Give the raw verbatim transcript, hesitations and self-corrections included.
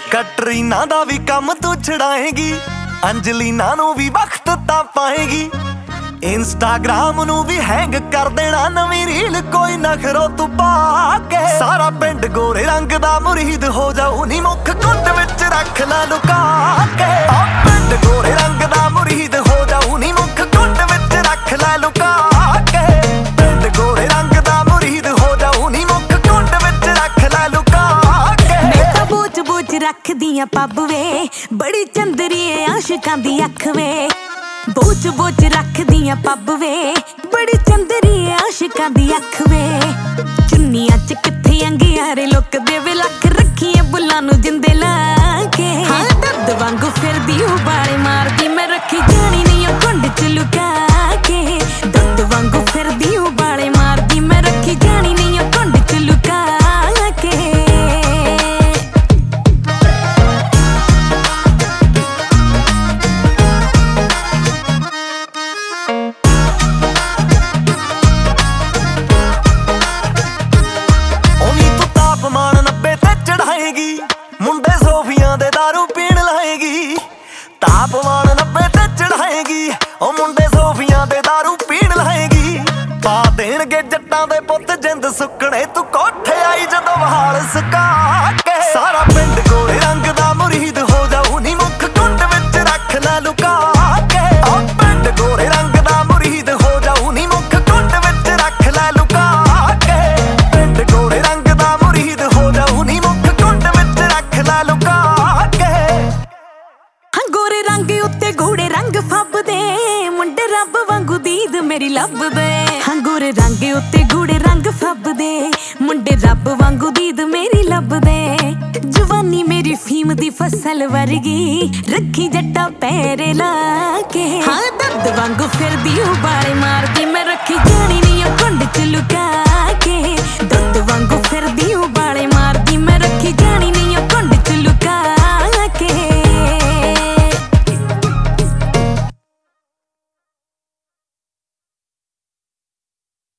Katrina ਦਾ ਵੀ ਕੰਮ ਤੂੰ ਛੜਾਏਗੀ, ਅੰਜਲੀਨਾ ਨੂੰ ਵੀ ਵਕਤ ਤਾਂ ਪਾਏਗੀ। ਇੰਸਟਾਗ੍ਰਾਮ ਨੂੰ ਵੀ ਹੈਂਗ ਕਰ ਦੇਣਾ ਨਵੀਂ ਰੀਲ ਕੋਈ ਨਖਰੋ ਤੂੰ ਪਾ ਕੇ। ਸਾਰਾ ਪਿੰਡ ਗੋਰੇ ਰੰਗ ਦਾ ਮੁਰੀਦ ਹੋ ਜਾਊ ਨੀ ਮੁੱਖ ਕੁੰਡ ਵਿੱਚ ਰੱਖ ਲੈ ਲੁਕਾ ਕੇ। ਆ ਪਿੰਡ ਗੋਰੇ ਰੰਗ ਦਾ ਮੁਰੀਦ ਹੋ ਜਾਊ ਨੀ ਮੁੱਖ ਕੁੰਡ ਵਿੱਚ ਰੱਖ ਲੈ ਲੁਕਾ ਕੇ। ਪਿੰਡ ਗੋਰੇ ਰੰਗ ਦਾ ਮੁਰੀਦ ਹੋ ਜਾਊ ਨੀ ਮੁੱਖ ਕੁੰਡ ਵਿੱਚ ਰੱਖ ਲੈ ਲੁਕਾ ਕੇ। ਮੈਂ ਤਾਂ ਬੋਚ ਬੋਚ ਰੱਖਦੀ ਆਂ ਪੱਬ ਵੇ, ਬੜੀ ਚੰਦਰੀ ਏ ਆਸ਼ਿਕਾਂ ਦੀ ਅੱਖ ਵੇ। ਬੋਚ ਬੋਚ ਰੱਖਦੀ ਆਂ ਪੱਬ ਵੇ, ਬੜੀ ਚੰਦਰੀ ਏ ਆਸ਼ਿਕਾਂ ਦੀ ਅੱਖ ਵੇ। ਚੁੰਨੀਆਂ ਚ ਕਿੱਥੇ ਅੰਗਿਆਰੇ ਲੁਕਦੇ ਵੇ, ਲੱਖ ਰੱਖੀਏ ਬੁੱਲਾਂ ਨੂੰ ਜਿੰਦੇ ਲਾ ਕੇ। ਹਾਂ ਦੱਦ ਵਾਂਗੂ ਫਿਰਦੀ ਉਬਾਲੇ ਮਾਰਦੀ, ਮੈਂ ਰੱਖੀ ਜਾਣੀ ਨਹੀਂ ਉਹ ਕੁੰਡ ਚ ਲੁਕਾ ਕੇ। ਦੱਦ ਵਾਂਗੂ ਫਿਰਦੀ ਉਬਾਲੇ ਮਾਰਦੀ, ਮੈਂ ਰੱਖੀ ਜਾਣੀ ਨਹੀਂ ਉਹ ਕੁੰਡ ਚ ਲੁਕਾ ਕੇ। ਮੁੰਡੇ ਸੋਫੀਆਂ ਦੇ ਦਾਰੂ ਪੀਣ ਲਾਏਗੀ, ਤਾਪਮਾਨ ਨੱਬੇ ਤੇ ਚੜਾਏਗੀ। ਉਹ ਮੁੰਡੇ ਸੋਫੀਆਂ ਦੇ ਦਾਰੂ ਪੀਣ ਲਾਏਗੀ, ਪਾ ਦੇਣਗੇ ਜੱਟਾਂ ਦੇ ਪੁੱਤ ਜਿੰਦ ਸੁੱਕਣੇ ਤੂੰ ਕੋਠੇ ਆਈ ਜਦੋਂ ਵਹਾਲ ਸਕਾ ਕੇ। ਸਾਰਾ ਪਿੰਡ ਗੋਰੇ ਰੰਗ ਦਾ ਮੁਰੀਦ ਹੋ ਜਾਊ ਨੀ ਮੁੱਖ ਕੁੰਡ ਵਿੱਚ ਰੱਖ ਲੈ ਲੁਕਾ ਕੇ। ਆ ਪਿੰਡ ਗੋਰੇ ਰੰਗ ਦਾ ਮੁਰੀਦ ਹੋ ਜਾਊ ਨੀ ਮੁੱਖ ਕੁੰਡ ਵਿੱਚ ਰੱਖ ਲੈ ਲੁਕਾ ਕੇ। ਪਿੰਡ ਗੋਰੇ ਰੰਗ ਦਾ ਮੁਰੀਦ ਹੋ ਜਾਊ ਨੀ ਮੁੱਖ ਗੋਰੇ ਰੰਗ ਉੱਤੇ ਗੂੜੇ ਰੰਗ ਫੱਬਦੇ, ਮੁੰਡੇ ਰੱਬ ਵਾਂਗੂ ਦੀਦ ਮੇਰੀ ਲੱਭਦੇ। ਹਾਂ ਗੋਰੇ ਰੰਗ ਉੱਤੇ ਗੂੜੇ ਰੰਗ ਫੱਬਦੇ, ਮੁੰਡੇ ਰੱਬ ਵਾਂਗੂ ਦੀਦ ਮੇਰੀ ਲੱਭਦੇ। ਜਵਾਨੀ ਮੇਰੀ ਫੀਮ ਦੀ ਫਸਲ ਵਰਗੀ, ਰੱਖੀ ਜੱਟਾ ਪੈਰੇ ਲਾ ਕੇ। ਹਾਂ ਦੱਦ ਵਾਂਗੂ ਫਿਰਦੀ ਉਬਾਲੇ ਮਾਰਦੀ, ਮੈਂ ਰੱਖੀ ਜਾਣੀ ਨਹੀਂ ਉਹ ਕੁੰਡ ਚ ਲੁਕਾ